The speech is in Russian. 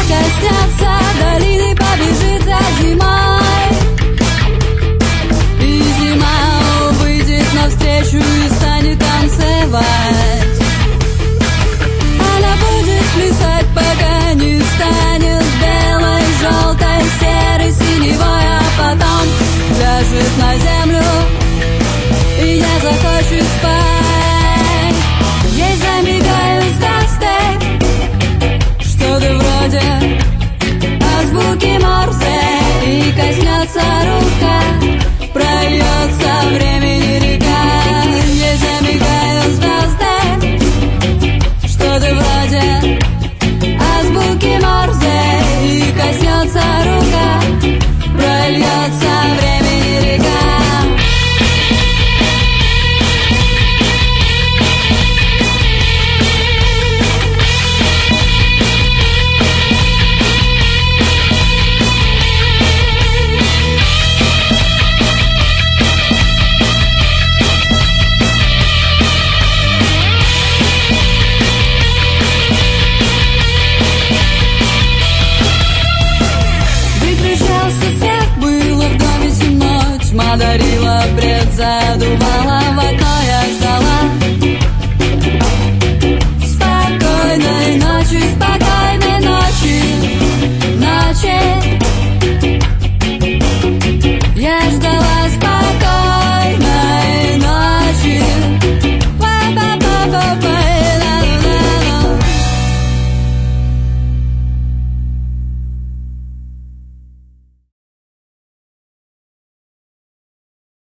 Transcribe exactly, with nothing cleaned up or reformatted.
коснется долины, побежит за зимой. И зима выйдет навстречу и станет танцевать. Она будет плясать, пока не станет белой, желтой, серой, синевой, а потом ляжет на землю и не захочет спать. Ей замигают звезды, что-то вроде азбуки Морзе, и коснется рука, прольется времени река. Ей замигают звезды, что-то вроде